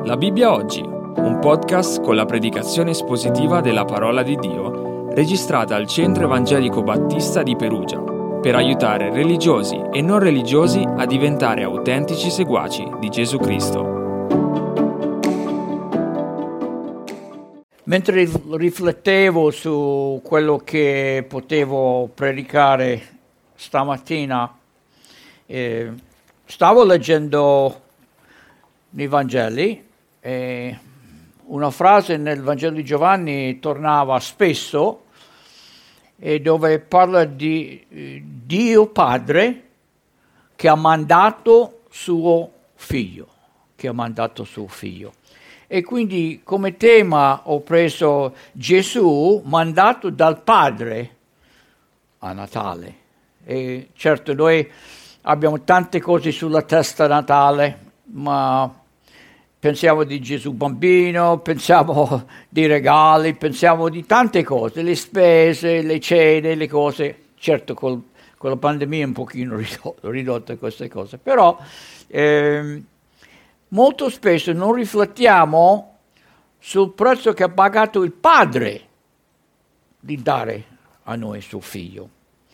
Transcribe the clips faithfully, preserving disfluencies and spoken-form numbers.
La Bibbia oggi, un podcast con la predicazione espositiva della parola di Dio, registrata al Centro Evangelico Battista di Perugia, per aiutare religiosi e non religiosi a diventare autentici seguaci di Gesù Cristo. Mentre riflettevo su quello che potevo predicare stamattina, eh, stavo leggendo i Vangeli e una frase nel Vangelo di Giovanni tornava spesso, e dove parla di eh, Dio Padre che ha mandato suo figlio, che ha mandato suo figlio. E quindi come tema ho preso Gesù mandato dal Padre a Natale. E certo noi abbiamo tante cose sulla testa a Natale, ma pensiamo di Gesù bambino, pensiamo di regali, pensiamo di tante cose, le spese, le cene, le cose. Certo col, con la pandemia è un pochino ridotto, ridotte queste cose, però ehm, molto spesso non riflettiamo sul prezzo che ha pagato il Padre di dare a noi suo figlio.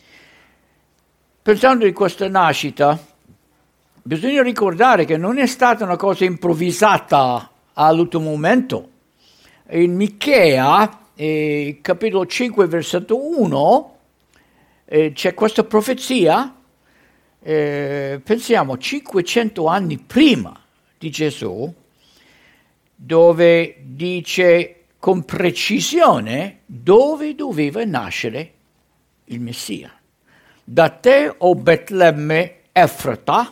Pensando in questa nascita, bisogna ricordare che non è stata una cosa improvvisata all'ultimo momento. In Michea, eh, capitolo cinque, versetto uno, eh, c'è questa profezia, eh, pensiamo cinquecento anni prima di Gesù, dove dice con precisione dove doveva nascere il Messia. Da te, o Betlemme Efrata,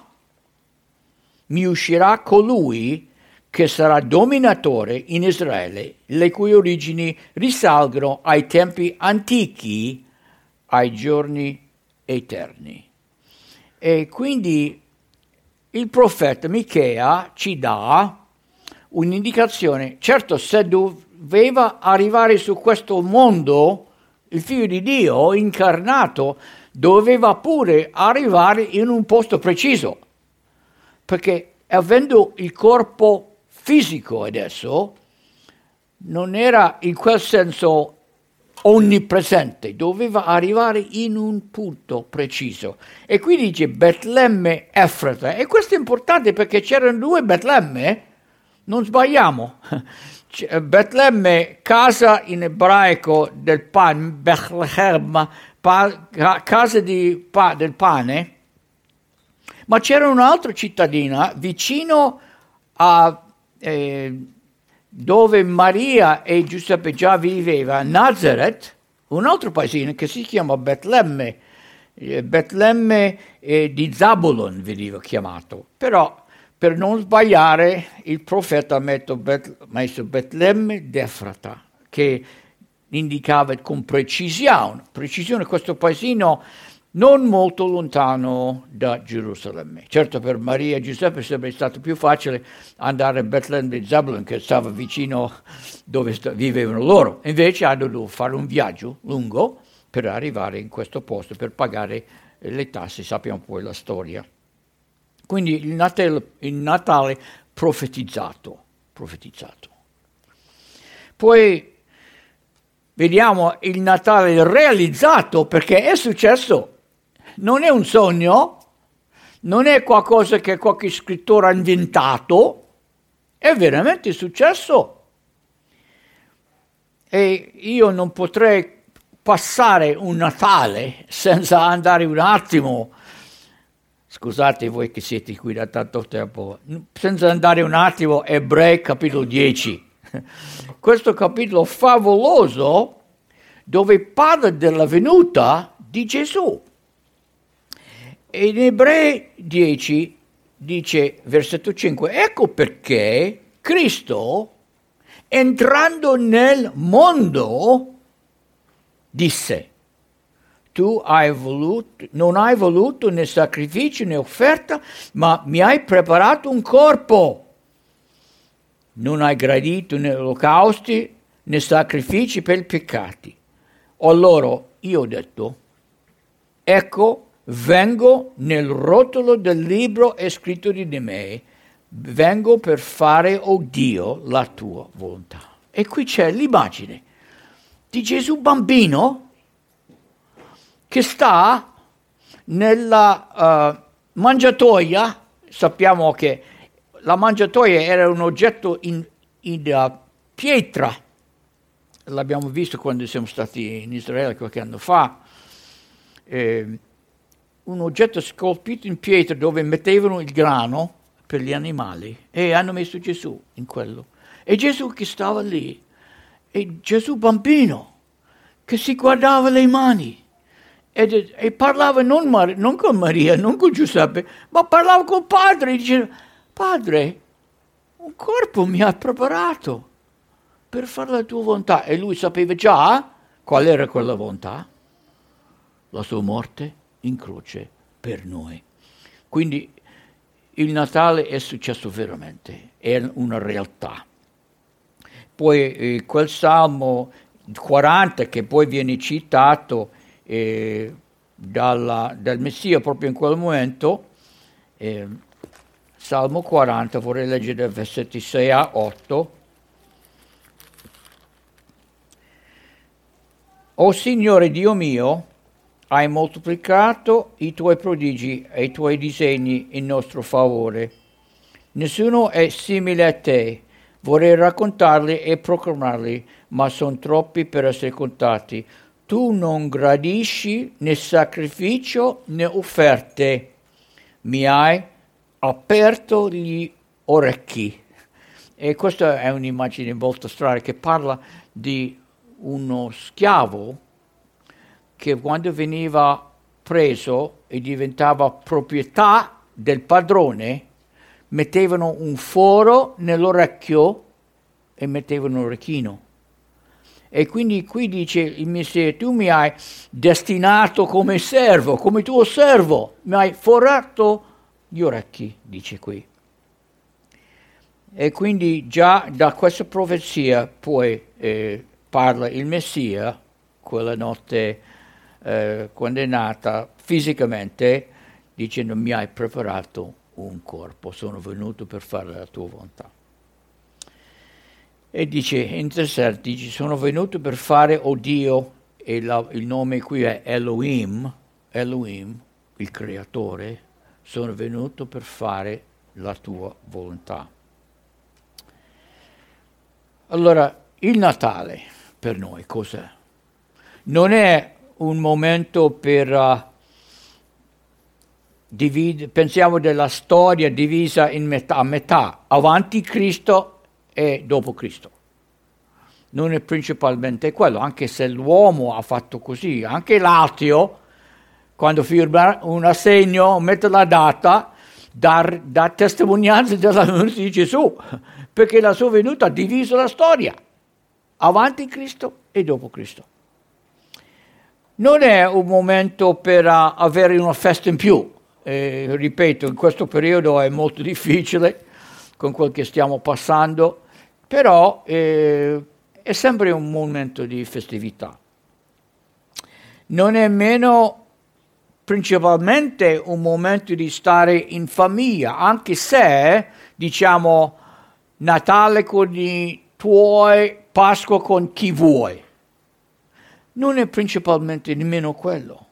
mi uscirà colui che sarà dominatore in Israele, le cui origini risalgono ai tempi antichi, ai giorni eterni. E quindi il profeta Michea ci dà un'indicazione. Certo, se doveva arrivare su questo mondo, il Figlio di Dio incarnato doveva pure arrivare in un posto preciso, perché avendo il corpo fisico adesso, non era in quel senso onnipresente, doveva arrivare in un punto preciso. E qui dice Betlemme Efrata, e questo è importante perché c'erano due Betlemme, non sbagliamo. Betlemme, casa in ebraico del pane, Bethlehem, pa, casa di, pa, del pane, ma c'era un'altra cittadina vicino a eh, dove Maria e Giuseppe già viveva, Nazareth, un altro paesino che si chiama Betlemme, eh, Betlemme eh, di Zabulon veniva chiamato, però per non sbagliare il profeta ha messo, Bet- messo Betlemme d'Efrata, che indicava con precisione, precisione questo paesino non molto lontano da Gerusalemme. Certo, per Maria e Giuseppe sarebbe stato più facile andare a Betlemme di Zabulon, che stava vicino dove sta- vivevano loro. Invece hanno dovuto fare un viaggio lungo per arrivare in questo posto, per pagare le tasse. Sappiamo poi la storia. Quindi il Natale, il Natale profetizzato, profetizzato. Poi vediamo il Natale realizzato, perché è successo. Non è un sogno, non è qualcosa che qualche scrittore ha inventato, è veramente successo. E io non potrei passare un Natale senza andare un attimo, scusate voi che siete qui da tanto tempo, senza andare un attimo a Ebrei capitolo dieci. Questo capitolo favoloso dove parla della venuta di Gesù. E in Ebrei dieci dice, versetto cinque, ecco perché Cristo, entrando nel mondo, disse, tu hai voluto, non hai voluto né sacrificio né offerta, ma mi hai preparato un corpo. Non hai gradito né olocausti né sacrifici per i peccati. Allora io ho detto, ecco, vengo nel rotolo del libro è scritto di me, vengo per fare, oh Dio, la tua volontà. E qui c'è l'immagine di Gesù bambino che sta nella uh, mangiatoia. Sappiamo che la mangiatoia era un oggetto in, in uh, pietra, l'abbiamo visto quando siamo stati in Israele qualche anno fa, eh, un oggetto scolpito in pietra dove mettevano il grano per gli animali e hanno messo Gesù in quello. E Gesù che stava lì, e Gesù bambino che si guardava le mani e, e parlava non, Mar- non con Maria, non con Giuseppe, ma parlava col Padre e diceva: Padre, un corpo mi ha preparato per fare la tua volontà. E lui sapeva già qual era quella volontà: la sua morte in croce per noi. Quindi il Natale è successo veramente, è una realtà. Poi eh, quel Salmo quaranta che poi viene citato eh, dalla, dal Messia proprio in quel momento, eh, Salmo quaranta, vorrei leggere dai versetti sei a otto. O Signore Dio mio, hai moltiplicato i tuoi prodigi e i tuoi disegni in nostro favore. Nessuno è simile a te. Vorrei raccontarli e proclamarli, ma sono troppi per essere contati. Tu non gradisci né sacrificio né offerte. Mi hai aperto gli orecchi. E questa è un'immagine molto strana che parla di uno schiavo che quando veniva preso e diventava proprietà del padrone, mettevano un foro nell'orecchio e mettevano un orecchino. E quindi qui dice il Messia: tu mi hai destinato come servo, come tuo servo, mi hai forato gli orecchi, dice qui. E quindi già da questa profezia poi eh, parla il Messia, quella notte eh, quando è nata fisicamente, dicendo: mi hai preparato un corpo, sono venuto per fare la tua volontà. E dice, interessante, dice, sono venuto per fare, oh Dio, e la, il nome qui è Elohim, Elohim, il creatore, sono venuto per fare la tua volontà. Allora, il Natale per noi cos'è? Non è un momento per uh, divide, pensiamo della storia divisa in metà, a metà, avanti Cristo e dopo Cristo. Non è principalmente quello, anche se l'uomo ha fatto così. Anche l'ateo, quando firma un assegno, mette la data, dà, dà testimonianza della venuta di Gesù, perché la sua venuta ha diviso la storia, avanti Cristo e dopo Cristo. Non è un momento per uh, avere una festa in più. Eh, ripeto, in questo periodo è molto difficile con quel che stiamo passando, però eh, è sempre un momento di festività. Non è meno principalmente un momento di stare in famiglia, anche se, diciamo, Natale con i tuoi, Pasqua con chi vuoi. Non è principalmente nemmeno quello.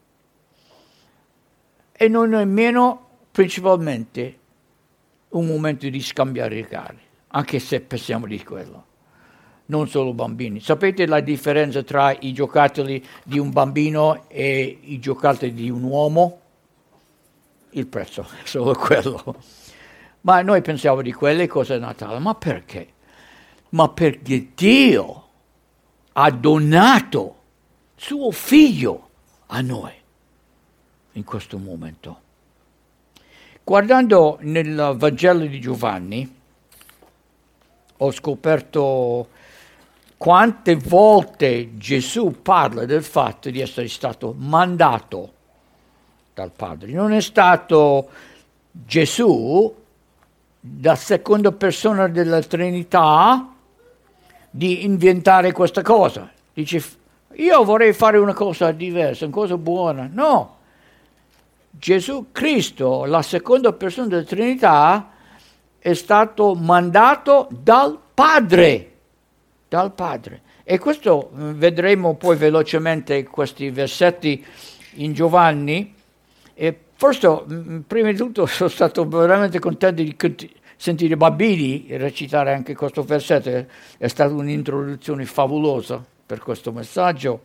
E non è nemmeno principalmente un momento di scambiare regali, anche se pensiamo di quello. Non solo bambini. Sapete la differenza tra i giocattoli di un bambino e i giocattoli di un uomo? Il prezzo, è solo quello. Ma noi pensiamo di quelle cose Natale. Ma perché? Ma perché Dio ha donato suo figlio a noi in questo momento. Guardando nel Vangelo di Giovanni, ho scoperto quante volte Gesù parla del fatto di essere stato mandato dal Padre. Non è stato Gesù, la seconda persona della Trinità, di inventare questa cosa. Dice, io vorrei fare una cosa diversa, una cosa buona. No. Gesù Cristo, la seconda persona della Trinità, è stato mandato dal Padre, dal Padre. E questo vedremo poi velocemente questi versetti in Giovanni. E forse, prima di tutto, sono stato veramente contento di sentire i bambini recitare anche questo versetto. È stata un'introduzione favolosa per questo messaggio.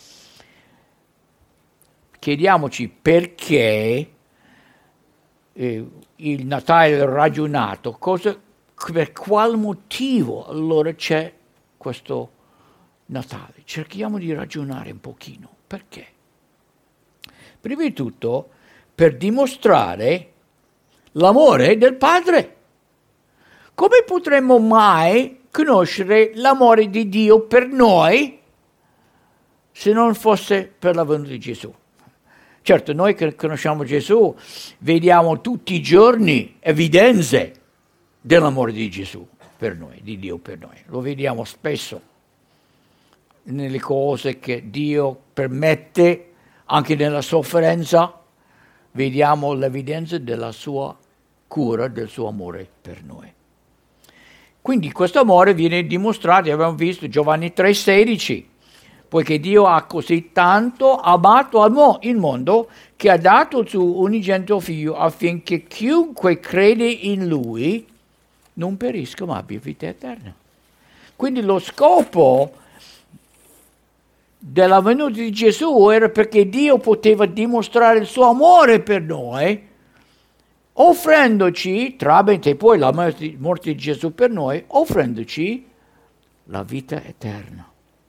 Chiediamoci perché eh, il Natale ragionato, cosa, per qual motivo allora c'è questo Natale. Cerchiamo di ragionare un pochino. Perché? Prima di tutto, per dimostrare l'amore del Padre. Come potremmo mai conoscere l'amore di Dio per noi se non fosse per la venuta di Gesù? Certo, noi che conosciamo Gesù vediamo tutti i giorni evidenze dell'amore di Gesù per noi, di Dio per noi. Lo vediamo spesso nelle cose che Dio permette, anche nella sofferenza, vediamo l'evidenza della sua cura, del suo amore per noi. Quindi questo amore viene dimostrato, abbiamo visto Giovanni tre sedici, poiché Dio ha così tanto amato il mondo che ha dato il suo unigenito figlio affinché chiunque crede in lui non perisca ma abbia vita eterna. Quindi lo scopo della venuta di Gesù era perché Dio poteva dimostrare il suo amore per noi, offrendoci, tramite poi la morte di Gesù per noi, offrendoci la vita eterna.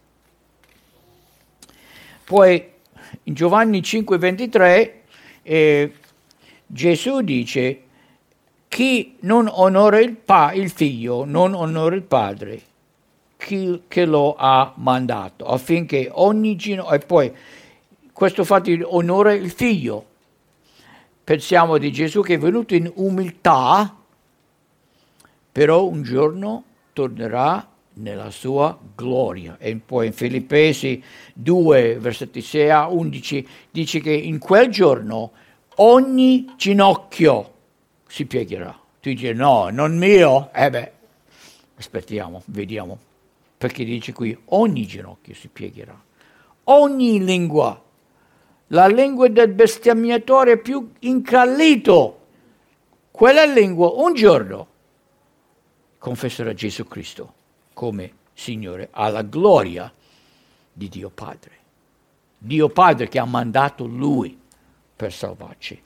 Poi in Giovanni cinque ventitré eh, Gesù dice: chi non onora il, pa- il figlio non onora il padre chi che lo ha mandato, affinché ogni ginocchio, e poi questo fatto di onore il figlio, pensiamo di Gesù che è venuto in umiltà, però un giorno tornerà nella sua gloria. E poi in Filippesi due, versetti sei a undici, dice che in quel giorno ogni ginocchio si piegherà. Tu dici no, non mio? Eh beh, aspettiamo, vediamo. Perché dice qui ogni ginocchio si piegherà. Ogni lingua, la lingua del bestemmiatore più incallito, quella lingua un giorno confesserà Gesù Cristo come Signore, alla gloria di Dio Padre. Dio Padre che ha mandato Lui per salvarci.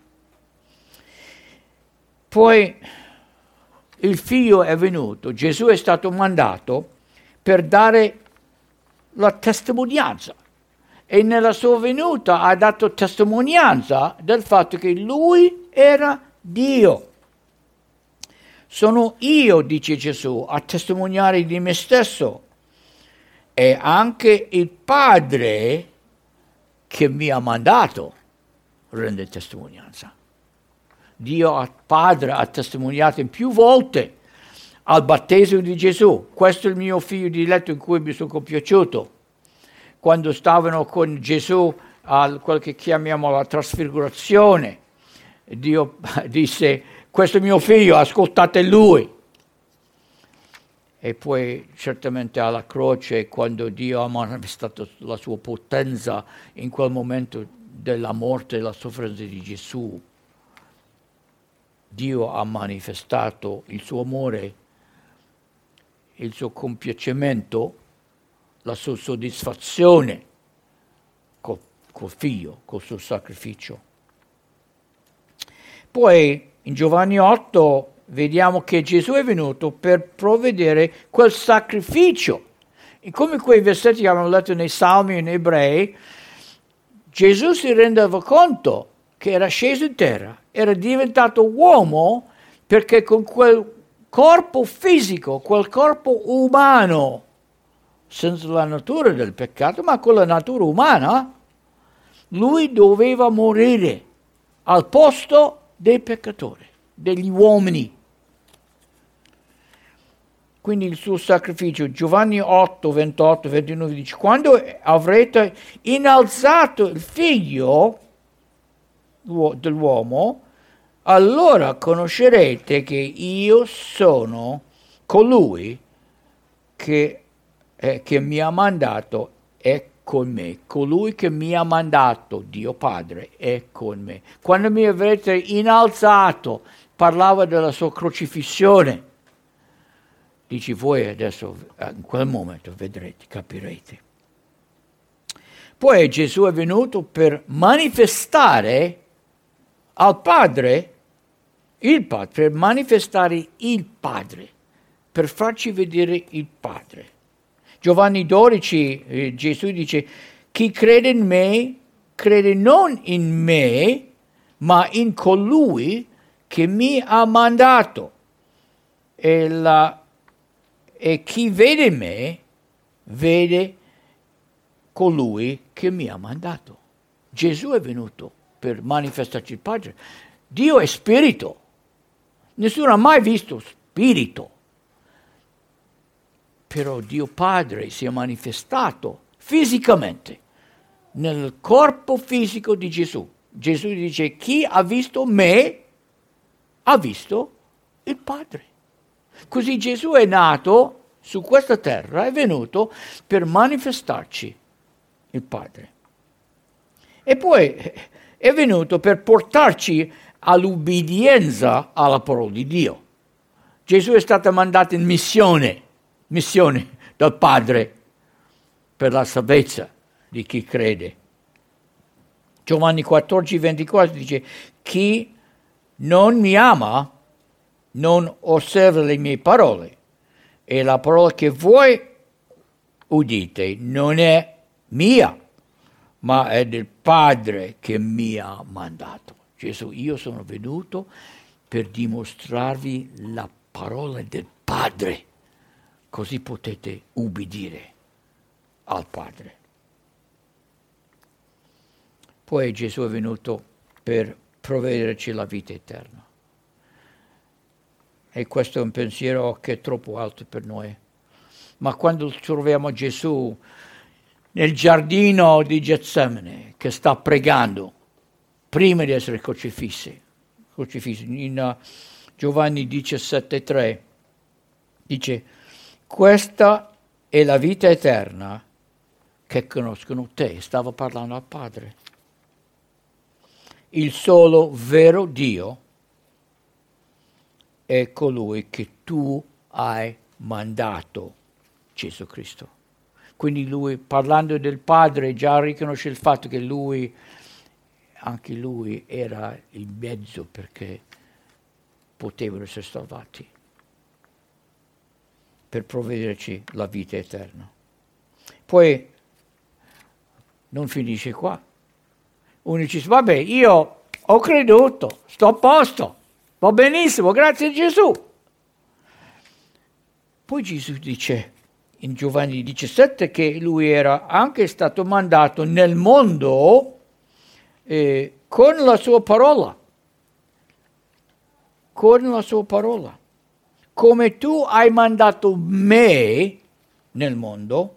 Poi il Figlio è venuto, Gesù è stato mandato per dare la testimonianza. E nella sua venuta ha dato testimonianza del fatto che Lui era Dio. Sono io, dice Gesù, a testimoniare di me stesso, e anche il Padre che mi ha mandato rende testimonianza. Dio Padre ha testimoniato in più volte al battesimo di Gesù: questo è il mio figlio diletto in cui mi sono compiaciuto. Quando stavano con Gesù a quel che chiamiamo la trasfigurazione, Dio disse: questo è mio figlio, ascoltate lui. E poi certamente alla croce, quando Dio ha manifestato la sua potenza in quel momento della morte e della sofferenza di Gesù, Dio ha manifestato il suo amore, il suo compiacimento, la sua soddisfazione col, col figlio, col suo sacrificio. Poi in Giovanni otto vediamo che Gesù è venuto per provvedere quel sacrificio. E come quei versetti che abbiamo letto nei Salmi e in Ebrei, Gesù si rendeva conto che era sceso in terra, era diventato uomo, perché con quel corpo fisico, quel corpo umano, senza la natura del peccato, ma con la natura umana, lui doveva morire al posto dei peccatori, degli uomini. Quindi il suo sacrificio, Giovanni otto, ventotto, ventinove dice: quando avrete innalzato il figlio dell'uomo, allora conoscerete che io sono colui che, eh, che mi ha mandato è con me. Colui che mi ha mandato, Dio Padre, è con me. Quando mi avrete innalzato, parlava della sua crocifissione. Dici, voi adesso, in quel momento, vedrete, capirete. Poi Gesù è venuto per manifestare al Padre, il Padre, per manifestare il Padre, per farci vedere il Padre. Giovanni dodici, eh, Gesù dice, chi crede in me, crede non in me, ma in colui che mi ha mandato. E, la, e chi vede me, vede colui che mi ha mandato. Gesù è venuto per manifestarci il Padre. Dio è spirito. Nessuno ha mai visto spirito. Però Dio Padre si è manifestato fisicamente nel corpo fisico di Gesù. Gesù dice, chi ha visto me ha visto il Padre. Così Gesù è nato su questa terra, è venuto per manifestarci il Padre. E poi è venuto per portarci all'ubbidienza alla parola di Dio. Gesù è stato mandato in missione, missione dal Padre per la salvezza di chi crede. Giovanni quattordici, ventiquattro dice, chi non mi ama non osserva le mie parole e la parola che voi udite non è mia, ma è del Padre che mi ha mandato. Gesù, io sono venuto per dimostrarvi la parola del Padre, così potete ubbidire al Padre. Poi Gesù è venuto per provvederci la vita eterna. E questo è un pensiero che è troppo alto per noi. Ma quando troviamo Gesù nel giardino di Getsemane, che sta pregando, prima di essere crocifisso, crocifisso in uh, Giovanni diciassette tre, dice, questa è la vita eterna, che conoscono te. Stava parlando al Padre. Il solo vero Dio è colui che tu hai mandato, Gesù Cristo. Quindi lui, parlando del Padre, già riconosce il fatto che lui, anche lui, era il mezzo perché potevano essere salvati, per provvederci la vita eterna. Poi non finisce qua. Uno dice, vabbè, io ho creduto, sto a posto, va benissimo, grazie a Gesù. Poi Gesù dice in Giovanni diciassette che lui era anche stato mandato nel mondo eh, con la sua parola, con la sua parola. Come tu hai mandato me nel mondo,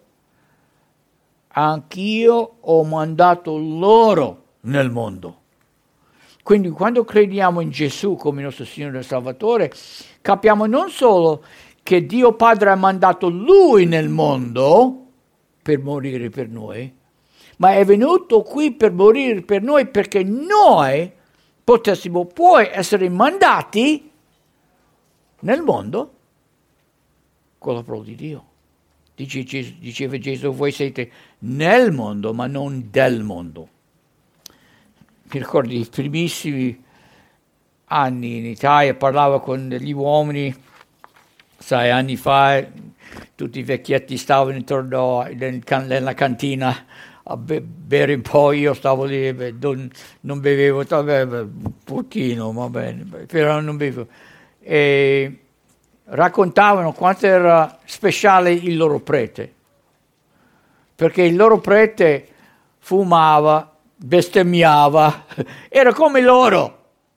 anch'io ho mandato loro nel mondo. Quindi quando crediamo in Gesù come nostro Signore e Salvatore, capiamo non solo che Dio Padre ha mandato Lui nel mondo per morire per noi, ma è venuto qui per morire per noi perché noi potessimo poi essere mandati nel mondo con la parola di Dio. Dice, diceva Gesù, voi siete nel mondo, ma non del mondo. Mi ricordo i primissimi anni in Italia, parlavo con degli uomini, sai, anni fa, tutti i vecchietti stavano intorno nella cantina a bere un po', io stavo lì, non, non bevevo, vabbè, un pochino, va bene, però non bevevo. E raccontavano quanto era speciale il loro prete, perché il loro prete fumava, bestemmiava, era come loro.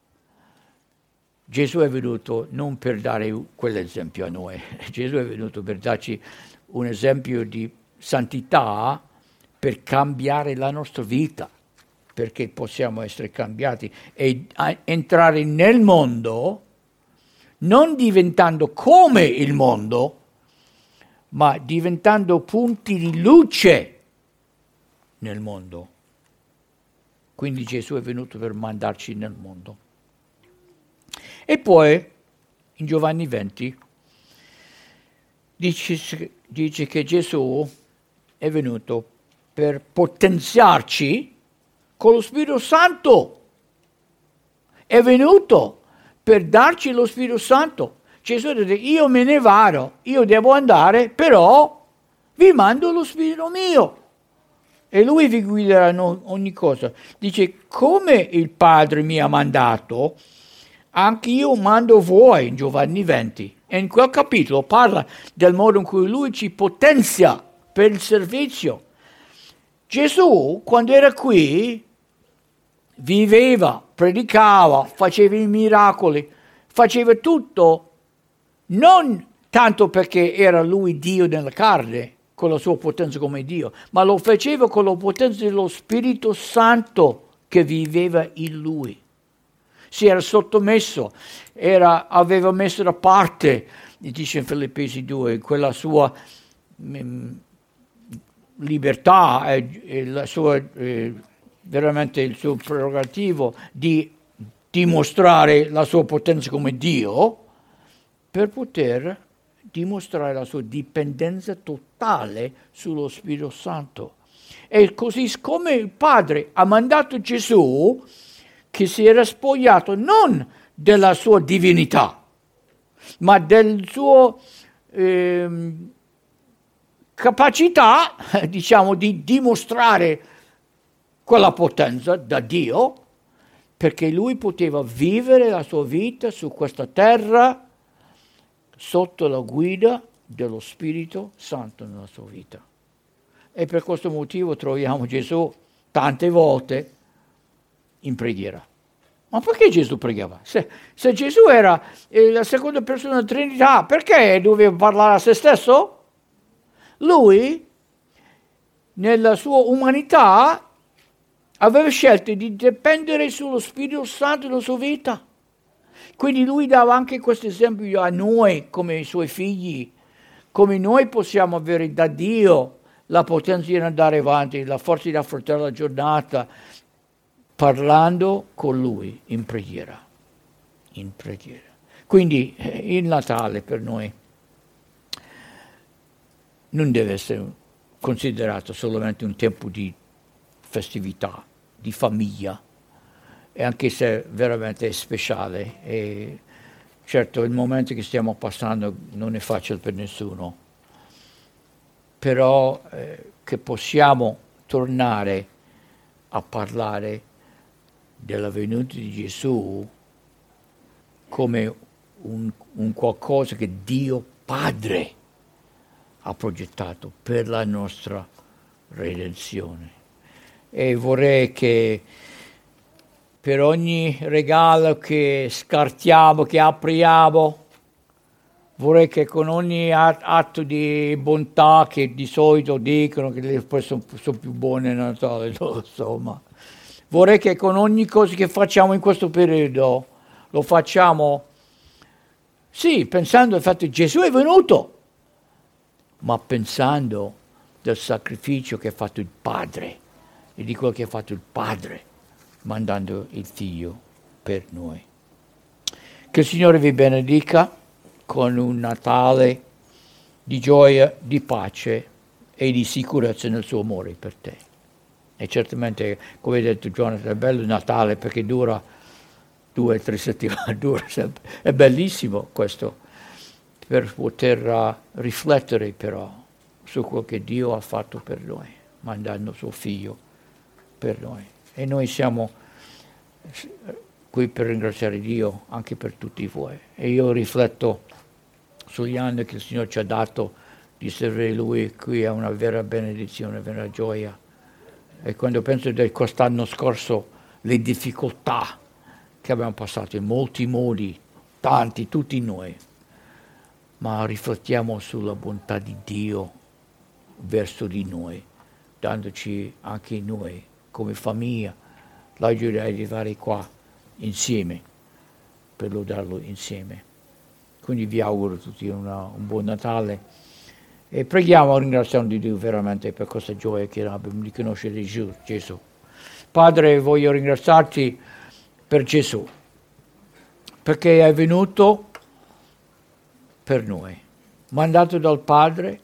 Gesù è venuto non per dare quell'esempio a noi, Gesù è venuto per darci un esempio di santità per cambiare la nostra vita. perché possiamo essere cambiati e entrare nel mondo, non diventando come il mondo, ma diventando punti di luce nel mondo. Quindi Gesù è venuto per mandarci nel mondo. E poi, in Giovanni venti, dice, dice che Gesù è venuto per potenziarci con lo Spirito Santo. È venuto per darci lo Spirito Santo. Gesù dice, io me ne vado, io devo andare, però vi mando lo Spirito mio. E lui vi guiderà in ogni cosa. Dice, come il Padre mi ha mandato, anche io mando voi, in Giovanni venti. E in quel capitolo parla del modo in cui lui ci potenzia per il servizio. Gesù, quando era qui, viveva, predicava, faceva i miracoli, faceva tutto, non tanto perché era lui Dio nella carne, con la sua potenza come Dio, ma lo faceva con la potenza dello Spirito Santo che viveva in lui. Si era sottomesso, era, aveva messo da parte, dice in Filippesi due, quella sua mh, libertà e, e la sua, eh, veramente il suo prerogativo di dimostrare la sua potenza come Dio, per poter dimostrare la sua dipendenza totale sullo Spirito Santo. E così come il Padre ha mandato Gesù, che si era spogliato non della sua divinità, ma del suo eh, capacità, diciamo, di dimostrare quella potenza da Dio, perché lui poteva vivere la sua vita su questa terra sotto la guida dello Spirito Santo nella sua vita. E per questo motivo troviamo Gesù tante volte in preghiera. Ma perché Gesù pregava? Se, se Gesù era eh, la seconda persona della Trinità, perché doveva parlare a se stesso? Lui, nella sua umanità, aveva scelto di dipendere sullo Spirito Santo nella sua vita. Quindi lui dava anche questo esempio a noi come i suoi figli, come noi possiamo avere da Dio la potenza di andare avanti, la forza di affrontare la giornata, parlando con lui in preghiera. In preghiera. Quindi il Natale per noi non deve essere considerato solamente un tempo di festività, di famiglia, e anche se veramente è speciale. E certo il momento che stiamo passando non è facile per nessuno, però eh, che possiamo tornare a parlare della venuta di Gesù come un, un qualcosa che Dio Padre ha progettato per la nostra redenzione. E vorrei che per ogni regalo che scartiamo, che apriamo, vorrei che con ogni atto di bontà che di solito dicono che le persone sono più buone a Natale, non lo so, ma vorrei che con ogni cosa che facciamo in questo periodo lo facciamo, sì, pensando al fatto che Gesù è venuto, ma pensando del sacrificio che ha fatto il Padre e di quello che ha fatto il Padre mandando il Figlio per noi. Che il Signore vi benedica con un Natale di gioia, di pace e di sicurezza nel suo amore per te. E certamente, come hai detto Jonathan, è bello il Natale perché dura due o tre settimane, dura sempre. È bellissimo questo, per poter uh, riflettere però su quel che Dio ha fatto per noi, mandando suo Figlio per noi. E noi siamo qui per ringraziare Dio anche per tutti voi. E io rifletto sugli anni che il Signore ci ha dato di servire Lui, qui è una vera benedizione, una vera gioia. E quando penso di quest'anno scorso, le difficoltà che abbiamo passato in molti modi, tanti, tutti noi, ma riflettiamo sulla bontà di Dio verso di noi, dandoci anche noi come famiglia l'aiuti ad arrivare qua insieme, per lodarlo insieme. Quindi vi auguro a tutti una, un buon Natale e preghiamo, ringraziando di Dio veramente per questa gioia che abbiamo di conoscere Gesù. Padre, voglio ringraziarti per Gesù, perché è venuto per noi, mandato dal Padre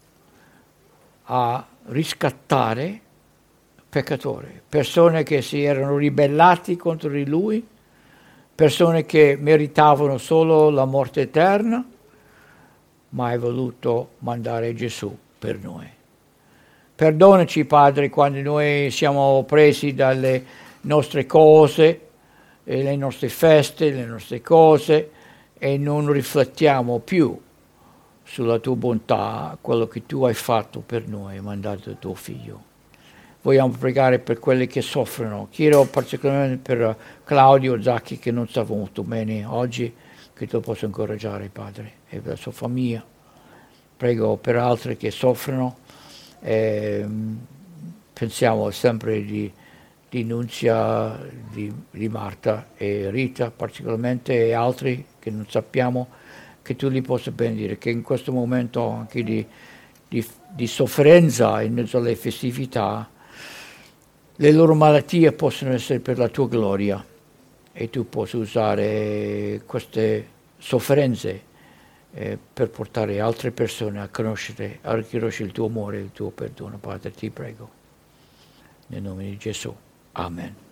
a riscattare peccatori, persone che si erano ribellati contro di Lui, persone che meritavano solo la morte eterna, ma hai voluto mandare Gesù per noi. Perdonaci, Padre, quando noi siamo presi dalle nostre cose, e le nostre feste, le nostre cose, e non riflettiamo più sulla tua bontà, quello che tu hai fatto per noi, mandato tuo Figlio. Vogliamo pregare per quelli che soffrono. Chiedo particolarmente per Claudio Zacchi, che non sta molto bene oggi, che tu possa incoraggiare, Padre, e per la sua famiglia. Prego per altri che soffrono. Eh, pensiamo sempre di, di Nunzia, di, di Marta e Rita particolarmente, e altri che non sappiamo, che tu li possa benedire, che in questo momento anche di, di, di sofferenza in mezzo alle festività, le loro malattie possono essere per la tua gloria e tu possa usare queste sofferenze eh, per portare altre persone a conoscere, a riconoscere il tuo amore e il tuo perdono. Padre, ti prego, nel nome di Gesù. Amen.